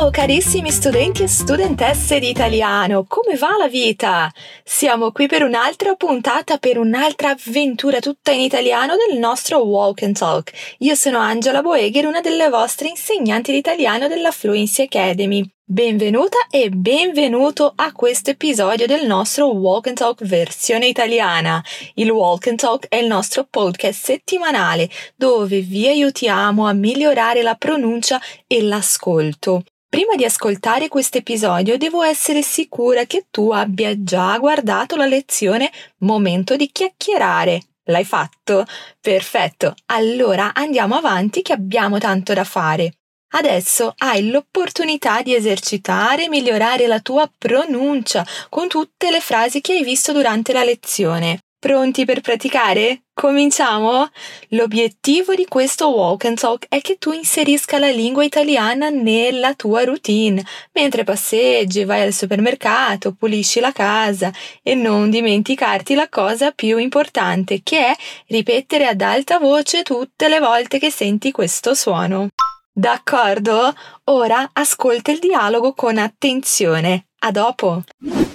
Ciao carissimi studenti e studentesse di italiano, come va la vita? Siamo qui per un'altra puntata, per un'altra avventura tutta in italiano del nostro Walk and Talk. Io sono Angela Boegher, una delle vostre insegnanti di italiano della Fluency Academy. Benvenuta e benvenuto a questo episodio del nostro Walk and Talk versione italiana. Il Walk and Talk è il nostro podcast settimanale dove vi aiutiamo a migliorare la pronuncia e l'ascolto. Prima di ascoltare questo episodio devo essere sicura che tu abbia già guardato la lezione Momento di chiacchierare. L'hai fatto? Perfetto, allora andiamo avanti che abbiamo tanto da fare. Adesso hai l'opportunità di esercitare e migliorare la tua pronuncia con tutte le frasi che hai visto durante la lezione. Pronti per praticare? Cominciamo? L'obiettivo di questo Walk and Talk è che tu inserisca la lingua italiana nella tua routine, mentre passeggi, vai al supermercato, pulisci la casa e non dimenticarti la cosa più importante, che è ripetere ad alta voce tutte le volte che senti questo suono. D'accordo? Ora ascolta il dialogo con attenzione. A dopo!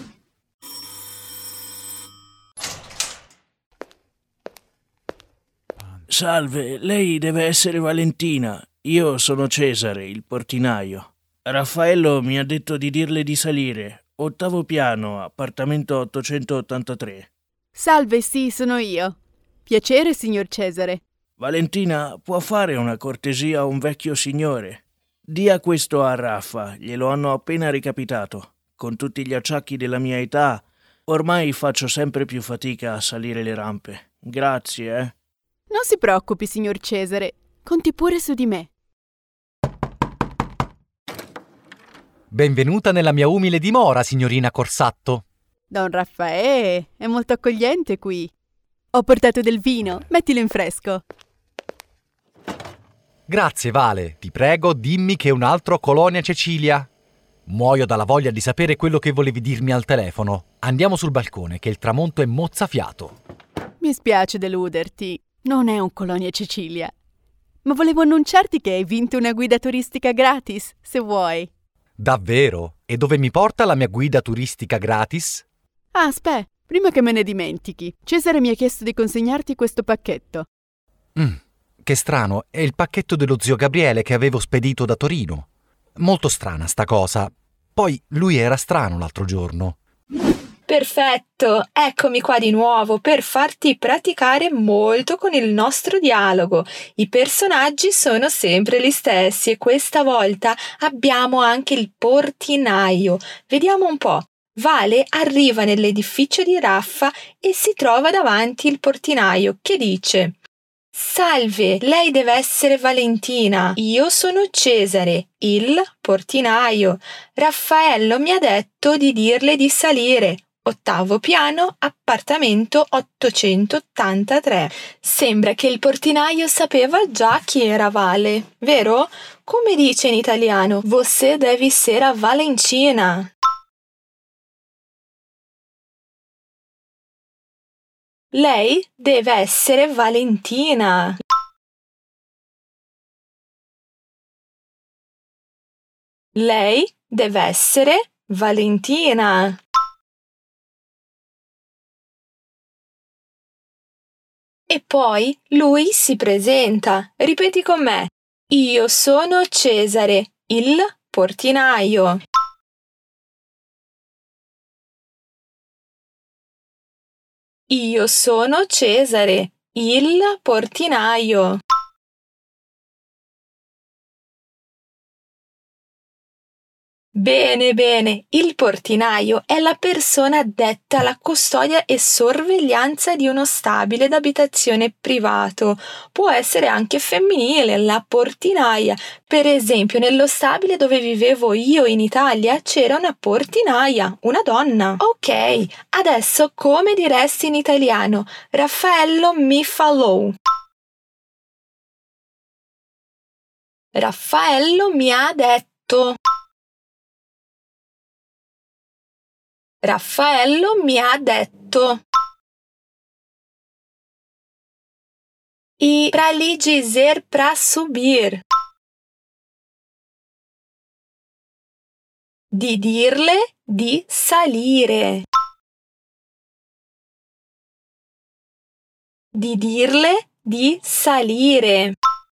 Salve, lei deve essere Valentina. Io sono Cesare, il portinaio. Raffaello mi ha detto di dirle di salire. 8° piano, appartamento 883. Salve, sì, sono io. Piacere, signor Cesare. Valentina, può fare una cortesia a un vecchio signore? Dia questo a Raffa, glielo hanno appena recapitato. Con tutti gli acciacchi della mia età, ormai faccio sempre più fatica a salire le rampe. Grazie, Non si preoccupi, signor Cesare. Conti pure su di me. Benvenuta nella mia umile dimora, signorina Corsatto. Don Raffaele, è molto accogliente qui. Ho portato del vino, mettilo in fresco. Grazie, Vale. Ti prego, dimmi che un altro Colonia Cecilia. Muoio dalla voglia di sapere quello che volevi dirmi al telefono. Andiamo sul balcone, che il tramonto è mozzafiato. Mi spiace deluderti. Non è un Colonia Cecilia. Ma volevo annunciarti che hai vinto una guida turistica gratis, se vuoi. Davvero? E dove mi porta la mia guida turistica gratis? Ah, aspetta, prima che me ne dimentichi, Cesare mi ha chiesto di consegnarti questo pacchetto. Che strano, è il pacchetto dello zio Gabriele che avevo spedito da Torino. Molto strana sta cosa. Poi lui era strano l'altro giorno. Perfetto, eccomi qua di nuovo per farti praticare molto con il nostro dialogo. I personaggi sono sempre gli stessi e questa volta abbiamo anche il portinaio. Vediamo un po'. Vale arriva nell'edificio di Raffa e si trova davanti il portinaio che dice: Salve, lei deve essere Valentina. Io sono Cesare, il portinaio. Raffaello mi ha detto di dirle di salire. 8° piano, appartamento 883. Sembra che il portinaio sapeva già chi era Vale, vero? Come dice in italiano, você deve ser a Valentina. Lei deve essere Valentina. Lei deve essere Valentina. E poi lui si presenta. Ripeti con me. Io sono Cesare, il portinaio. Io sono Cesare, il portinaio. Bene, bene, il portinaio è la persona addetta alla custodia e sorveglianza di uno stabile d'abitazione privato. Può essere anche femminile, la portinaia. Per esempio, nello stabile dove vivevo io in Italia c'era una portinaia, una donna. Ok, adesso come diresti in italiano? Raffaello mi falou. Raffaello mi ha detto. Raffaello mi ha detto. E para lhe dizer para subir. Di dirle di salire. Di dirle di salire.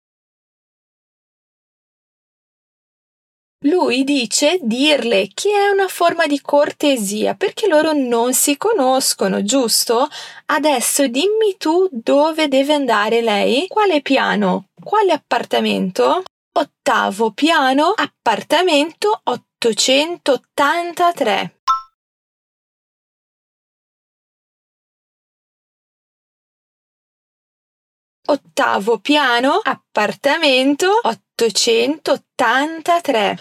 Lui dice dirle, che è una forma di cortesia, perché loro non si conoscono, giusto? Adesso dimmi tu dove deve andare lei? Quale piano? Quale appartamento? 8° piano, appartamento 883. Ottavo piano, appartamento 883.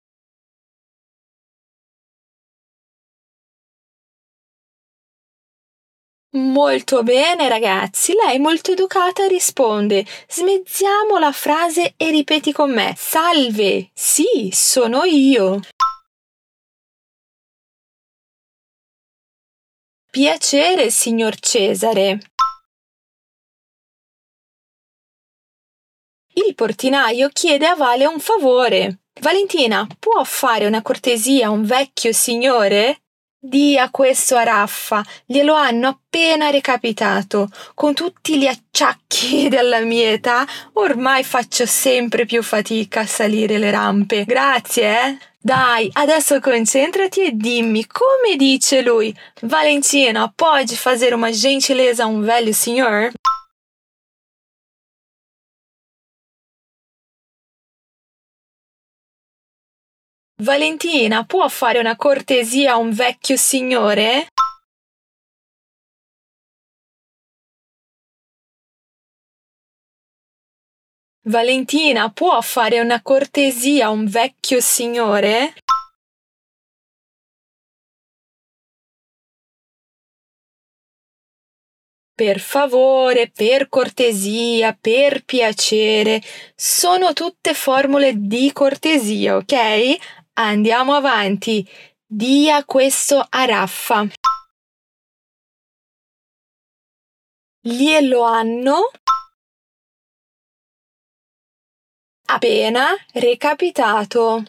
Molto bene, ragazzi. Lei, molto educata, risponde: smezziamo la frase e ripeti con me. Salve, sì, sono io. Piacere, signor Cesare. Il portinaio chiede a Vale un favore. Valentina, può fare una cortesia a un vecchio signore? Dia questo a Raffa, glielo hanno appena recapitato. Con tutti gli acciacchi della mia età, ormai faccio sempre più fatica a salire le rampe. Grazie, eh? Dai, adesso concentrati e dimmi come dice lui. Valentina, pode fazer uma gentileza a um velho senhor? Valentina, può fare una cortesia a un vecchio signore? Valentina, può fare una cortesia a un vecchio signore? Per favore, per cortesia, per piacere, sono tutte formule di cortesia, ok? Andiamo avanti. Dia questo a Raffa. Glielo hanno appena recapitato.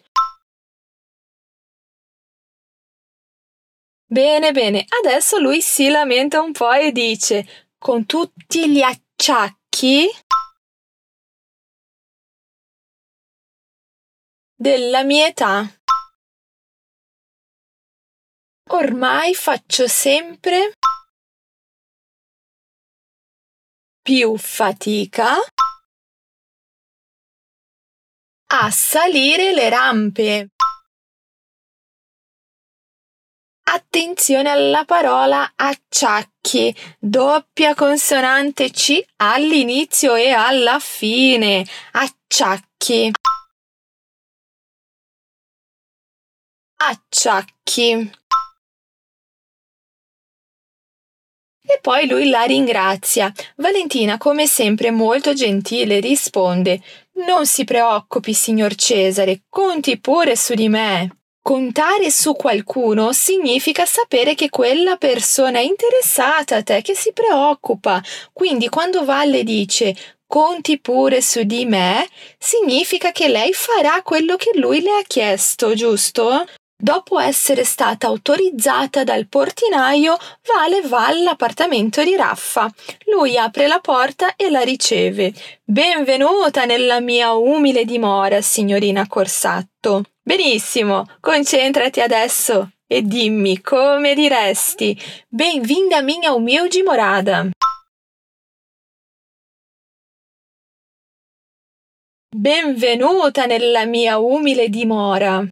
Bene, bene. Adesso lui si lamenta un po' e dice: con tutti gli acciacchi della mia età. Ormai faccio sempre più fatica a salire le rampe. Attenzione alla parola acciacchi, doppia consonante C all'inizio e alla fine. Acciacchi. Acciacchi. E poi lui la ringrazia. Valentina, come sempre molto gentile, risponde: non si preoccupi, signor Cesare, conti pure su di me. Contare su qualcuno significa sapere che quella persona è interessata a te, che si preoccupa. Quindi quando Valle dice conti pure su di me, significa che lei farà quello che lui le ha chiesto, giusto? Dopo essere stata autorizzata dal portinaio, Vale va all'appartamento di Raffa. Lui apre la porta e la riceve. Benvenuta nella mia umile dimora, signorina Corsatto. Benissimo, concentrati adesso e dimmi come diresti. Bem-vinda à minha humilde morada. Benvenuta nella mia umile dimora.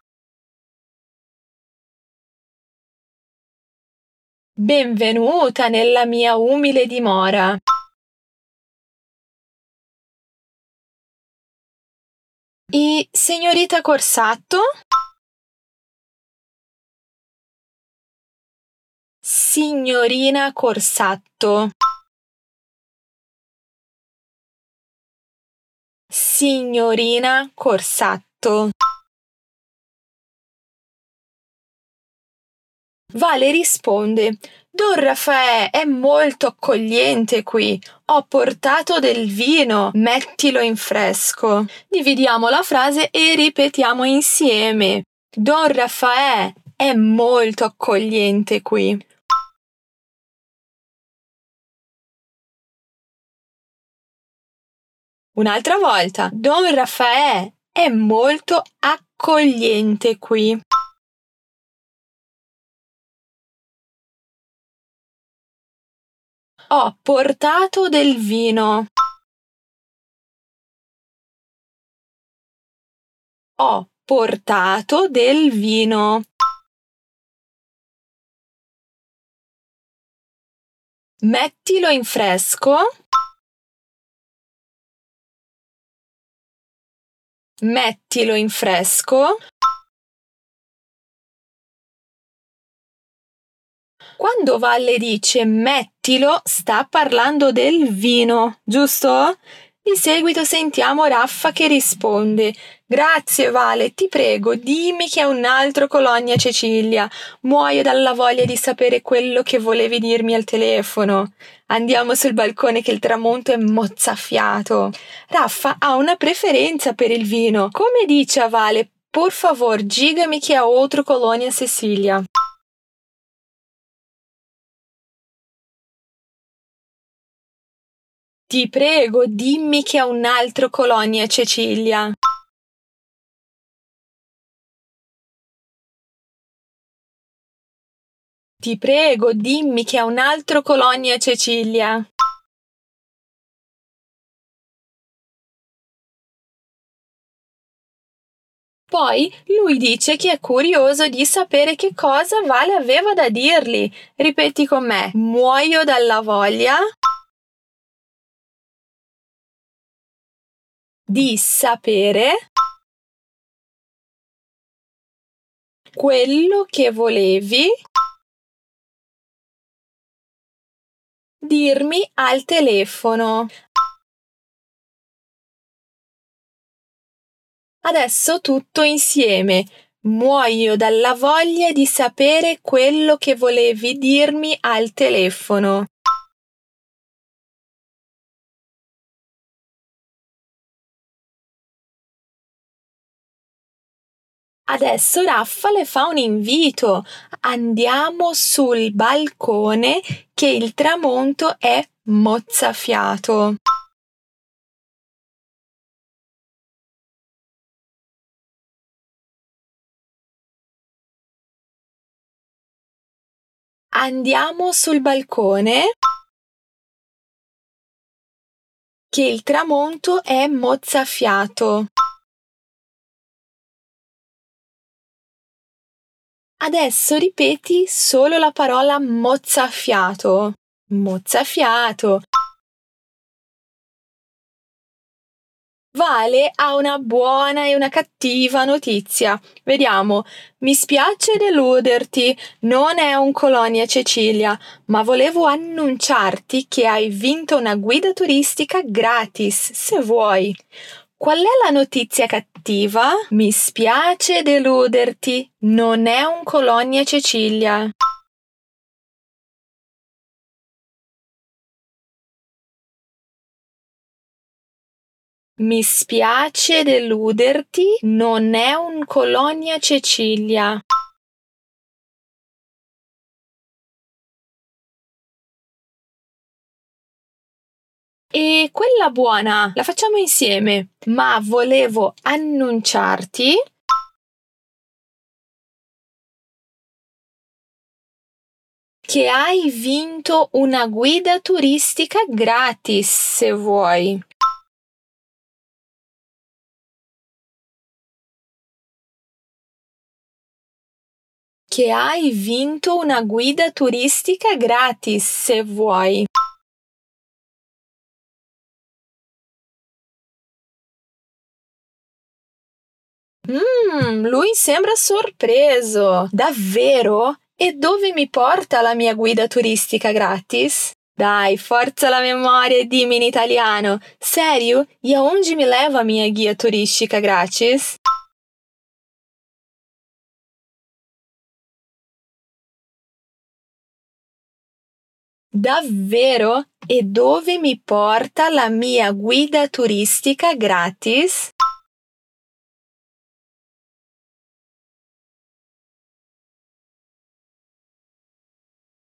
Benvenuta nella mia umile dimora. E signorita Corsatto? Signorina Corsatto. Signorina Corsatto. Vale risponde: Don Raffaè è molto accogliente qui. Ho portato del vino, mettilo in fresco. Dividiamo la frase e ripetiamo insieme. Don Raffaè è molto accogliente qui. Un'altra volta. Don Raffaè è molto accogliente qui. Ho portato del vino. Ho portato del vino. Mettilo in fresco. Mettilo in fresco. Quando Valle dice mettilo, sta parlando del vino, giusto? Di seguito sentiamo Raffa che risponde: Grazie Vale, ti prego, dimmi che è un altro Colonia Cecilia. Muoio dalla voglia di sapere quello che volevi dirmi al telefono. Andiamo sul balcone che il tramonto è mozzafiato. Raffa ha una preferenza per il vino. Come dice a Vale, por favor, dígame che è outro Colonia Cecilia. Ti prego, dimmi che è un altro Colonia Cecilia. Ti prego, dimmi che è un altro Colonia Cecilia. Poi lui dice che è curioso di sapere che cosa Vale aveva da dirgli. Ripeti con me. Muoio dalla voglia di sapere quello che volevi dirmi al telefono. Adesso tutto insieme. Muoio dalla voglia di sapere quello che volevi dirmi al telefono. Adesso Raffa le fa un invito. Andiamo sul balcone che il tramonto è mozzafiato. Andiamo sul balcone che il tramonto è mozzafiato. Adesso ripeti solo la parola mozzafiato. Mozzafiato. Vale ha una buona e una cattiva notizia. Vediamo. Mi spiace deluderti, non è un Colonia Cecilia, ma volevo annunciarti che hai vinto una guida turistica gratis, se vuoi. Qual è la notizia cattiva? Mi spiace deluderti, non è un Colonia Cecilia. Mi spiace deluderti, non è un Colonia Cecilia. E quella buona, la facciamo insieme. Ma volevo annunciarti che hai vinto una guida turistica gratis, se vuoi. Che hai vinto una guida turistica gratis, se vuoi. Lui sembra sorpreso. Davvero? E dove mi porta la mia guida turistica gratis? Dai, forza la memoria e dimmi in italiano. Sério? E aonde me leva a minha guia turística grátis? Davvero? E dove mi porta la mia guida turistica gratis?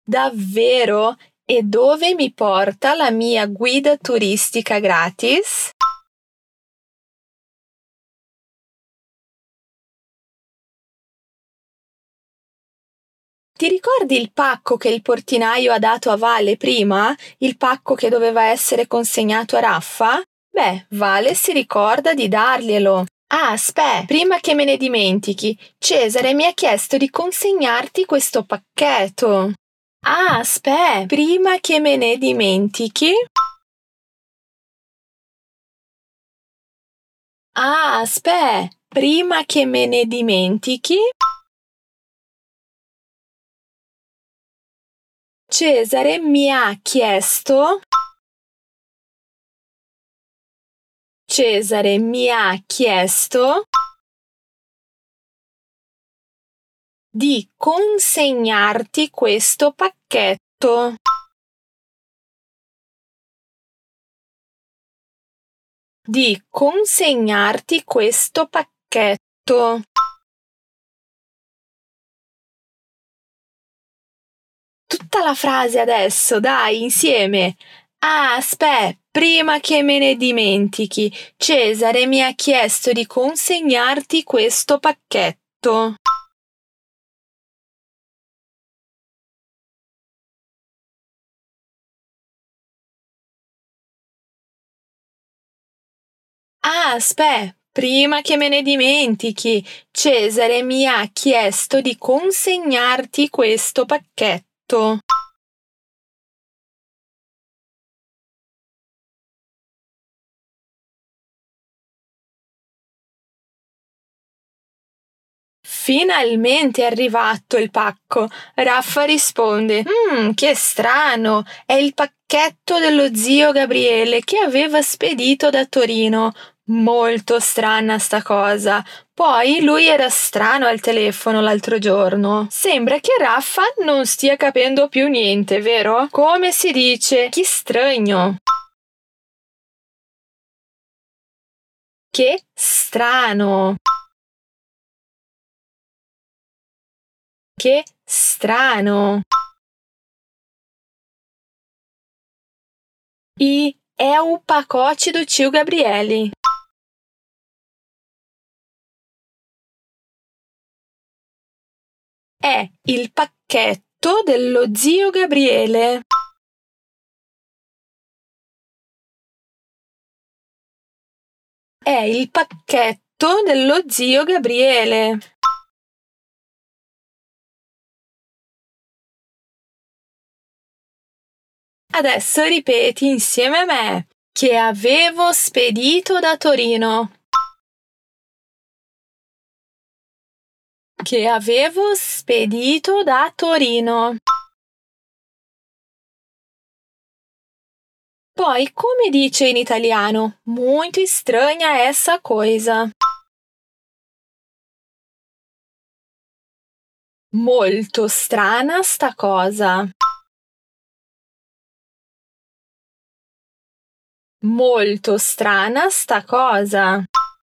Davvero? E dove mi porta la mia guida turistica gratis? Ti ricordi il pacco che il portinaio ha dato a Vale prima? Il pacco che doveva essere consegnato a Raffa? Beh, Vale si ricorda di darglielo. Ah, aspetta, prima che me ne dimentichi, Cesare mi ha chiesto di consegnarti questo pacchetto. Ah, aspetta, prima che me ne dimentichi. Ah, aspetta, prima che me ne dimentichi. Cesare mi ha chiesto. Cesare mi ha chiesto di consegnarti questo pacchetto. Di consegnarti questo pacchetto. Tutta la frase adesso, dai, insieme. Ah, aspetta, prima che me ne dimentichi, Cesare mi ha chiesto di consegnarti questo pacchetto. Ah, aspetta, prima che me ne dimentichi, Cesare mi ha chiesto di consegnarti questo pacchetto. Finalmente è arrivato il pacco. Raffa risponde: che strano, è il pacchetto dello zio Gabriele che aveva spedito da Torino. Molto strana sta cosa. Poi lui era strano al telefono l'altro giorno. Sembra che Raffa non stia capendo più niente, vero? Come si dice? Che strano. Che strano. Che strano. E é o pacote do tio Gabriele. È il pacchetto dello zio Gabriele. È il pacchetto dello zio Gabriele. Adesso ripeti insieme a me. Che avevo spedito da Torino. Che avevo spedito da Torino. Poi, come dice in italiano? Muito estranha essa coisa. Molto strana sta cosa. Molto strana sta cosa.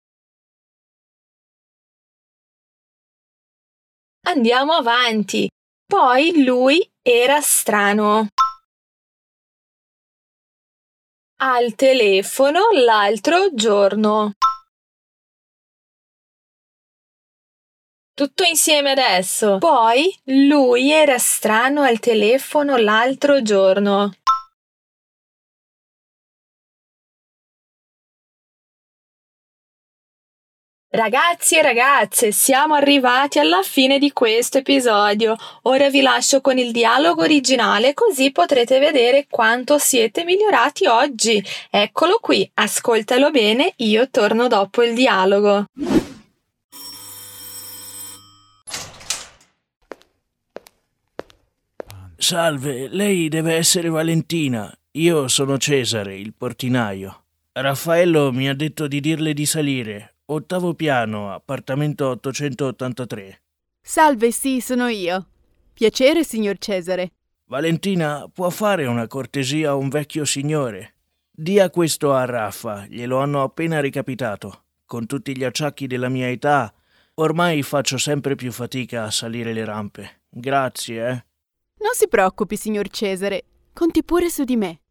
Andiamo avanti. Poi lui era strano. Al telefono l'altro giorno. Tutto insieme adesso. Poi lui era strano al telefono l'altro giorno. Ragazzi e ragazze, siamo arrivati alla fine di questo episodio. Ora vi lascio con il dialogo originale così potrete vedere quanto siete migliorati oggi. Eccolo qui, ascoltalo bene, io torno dopo il dialogo. Salve, lei deve essere Valentina. Io sono Cesare, il portinaio. Raffaello mi ha detto di dirle di salire. 8° piano, appartamento 883. Salve, sì, sono io. Piacere, signor Cesare. Valentina, può fare una cortesia a un vecchio signore? Dia questo a Raffa, glielo hanno appena recapitato. Con tutti gli acciacchi della mia età, ormai faccio sempre più fatica a salire le rampe. Grazie, Non si preoccupi, signor Cesare. Conti pure su di me.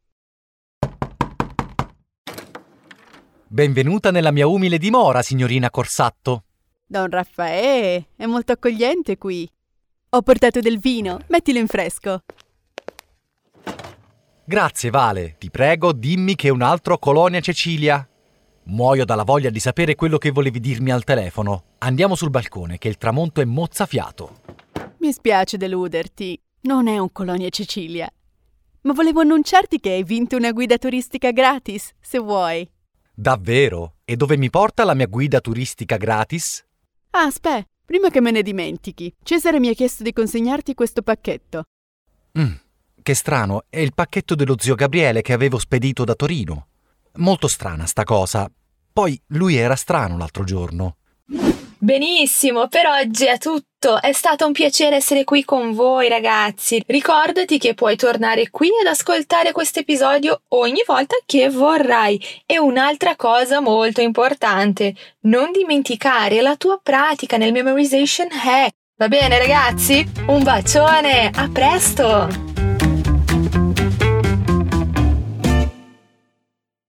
Benvenuta nella mia umile dimora, signorina Corsatto. Don Raffaele, è molto accogliente qui. Ho portato del vino, mettilo in fresco. Grazie, Vale. Ti prego, dimmi che è un altro Colonia Cecilia. Muoio dalla voglia di sapere quello che volevi dirmi al telefono. Andiamo sul balcone, che il tramonto è mozzafiato. Mi spiace deluderti, non è un Colonia Cecilia. Ma volevo annunciarti che hai vinto una guida turistica gratis, se vuoi. Davvero? E dove mi porta la mia guida turistica gratis? Ah, aspetta, prima che me ne dimentichi, Cesare mi ha chiesto di consegnarti questo pacchetto. Che strano, è il pacchetto dello zio Gabriele che avevo spedito da Torino. Molto strana sta cosa. Poi lui era strano l'altro giorno. Benissimo, per oggi è tutto. È stato un piacere essere qui con voi, ragazzi. Ricordati che puoi tornare qui ad ascoltare questo episodio ogni volta che vorrai. E un'altra cosa molto importante, non dimenticare la tua pratica nel memorization hack. Va bene, ragazzi? Un bacione, a presto!